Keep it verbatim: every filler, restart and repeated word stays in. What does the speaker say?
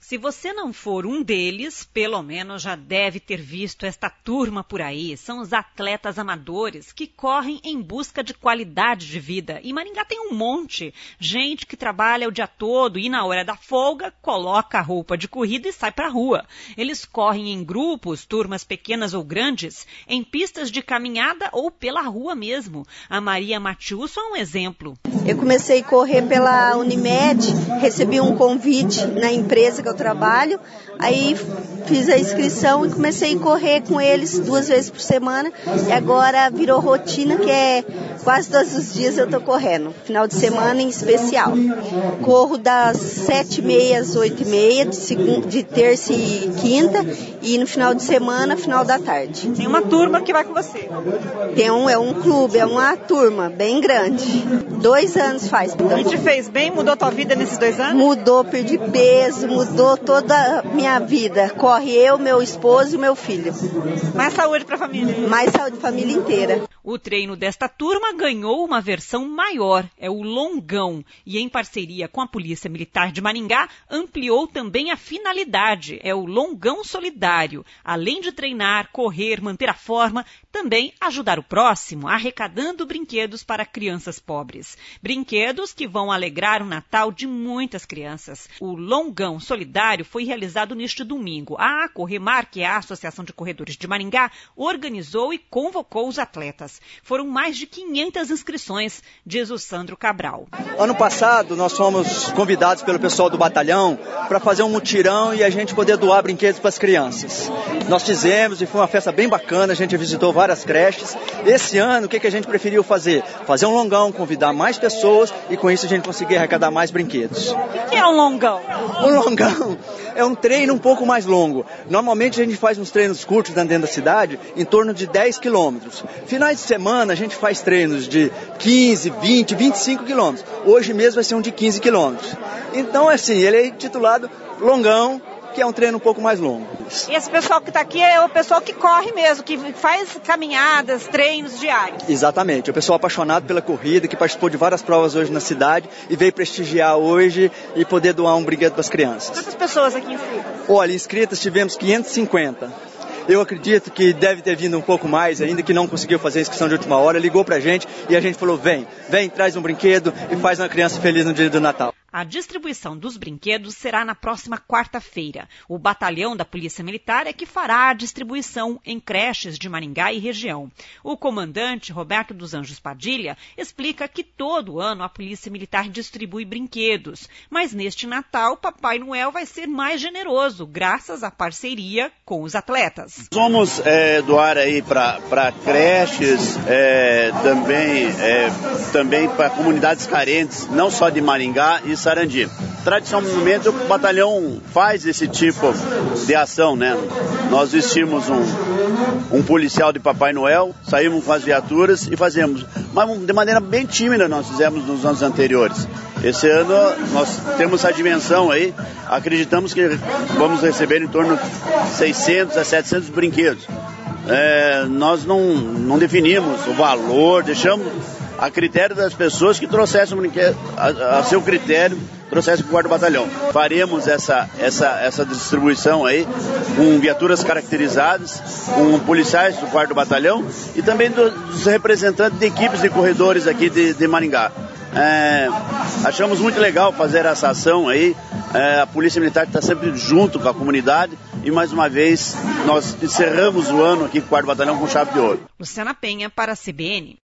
Se você não for um deles, pelo menos já deve ter visto esta turma por aí. São os atletas amadores que correm em busca de qualidade de vida. E Maringá tem um monte. Gente que trabalha o dia todo e na hora da folga coloca a roupa de corrida e sai para a rua. Eles correm em grupos, turmas pequenas ou grandes, em pistas de caminhada ou pela rua mesmo. A Maria Matiusso é um exemplo. Eu comecei a correr pela Unimed, recebi um convite na empresa que eu trabalho, aí fiz a inscrição e comecei a correr com eles duas vezes por semana e agora virou rotina, que é quase todos os dias eu estou correndo, final de semana em especial. Corro das sete e meia às oito e meia, de, segunda, de terça e quinta, e no final de semana, final da tarde. Tem uma turma que vai com você? Tem um, é um clube, é uma turma bem grande. Dois anos faz. E te fez bem? Mudou tua vida nesses dois anos? Mudou, perdi peso, mudou toda a minha vida. Corre eu, meu esposo e meu filho. Mais saúde para a família. Mais saúde para a família inteira. O treino desta turma ganhou uma versão maior, é o longão, e em parceria com a Polícia Militar de Maringá, ampliou também a finalidade, é o longão solidário. Além de treinar, correr, manter a forma, também ajudar o próximo, arrecadando brinquedos para crianças pobres. Brinquedos que vão alegrar o Natal de muitas crianças. O longão solidário foi realizado neste domingo. A Corremar, que é a Associação de Corredores de Maringá, organizou e convocou os atletas. Foram mais de quinhentas inscrições, diz o Sandro Cabral. Ano passado, nós fomos convidados pelo pessoal do batalhão para fazer um mutirão e a gente poder doar brinquedos para as crianças. Nós fizemos e foi uma festa bem bacana, a gente visitou várias creches. Esse ano, o que, que a gente preferiu fazer? Fazer um longão, convidar mais pessoas e com isso a gente conseguir arrecadar mais brinquedos. O que é um longão? Um longão é um treino um pouco mais longo. Normalmente a gente faz uns treinos curtos dentro da cidade, em torno de dez quilômetros. Finais de semana a gente faz treinos de quinze, vinte, vinte e cinco quilômetros. Hoje mesmo vai ser um de quinze quilômetros. Então, assim, ele é intitulado longão, que é um treino um pouco mais longo. E esse pessoal que está aqui é o pessoal que corre mesmo, que faz caminhadas, treinos diários. Exatamente, o pessoal apaixonado pela corrida, que participou de várias provas hoje na cidade e veio prestigiar hoje e poder doar um brinquedo para as crianças. Quantas pessoas aqui inscritas? Olha, inscritas tivemos quinhentas e cinquenta. Eu acredito que deve ter vindo um pouco mais ainda, que não conseguiu fazer a inscrição de última hora, ligou pra gente e a gente falou, vem, vem, traz um brinquedo e faz uma criança feliz no dia do Natal. A distribuição dos brinquedos será na próxima quarta-feira. O batalhão da Polícia Militar é que fará a distribuição em creches de Maringá e região. O comandante Roberto dos Anjos Padilha explica que todo ano a Polícia Militar distribui brinquedos, mas neste Natal Papai Noel vai ser mais generoso, graças à parceria com os atletas. Vamos é, doar aí para creches, é, também, é, também para comunidades carentes, não só de Maringá e Sarandi. Tradicionalmente o batalhão faz esse tipo de ação, né? Nós vestimos um, um policial de Papai Noel, saímos com as viaturas e fazemos, mas de maneira bem tímida nós fizemos nos anos anteriores. Esse ano nós temos essa dimensão aí, acreditamos que vamos receber em torno de seiscentos a setecentos brinquedos. É, nós não, não definimos o valor, deixamos a critério das pessoas que trouxessem o brinquedo, a, a seu critério, trouxessem para o quarto batalhão. Faremos essa, essa, essa distribuição aí com viaturas caracterizadas, com policiais do quarto batalhão e também dos representantes de equipes de corredores aqui de, de Maringá. É, achamos muito legal fazer essa ação aí, é, a Polícia Militar está sempre junto com a comunidade e mais uma vez nós encerramos o ano aqui com o quarto batalhão com chave de ouro. Luciana Penha para a C B N.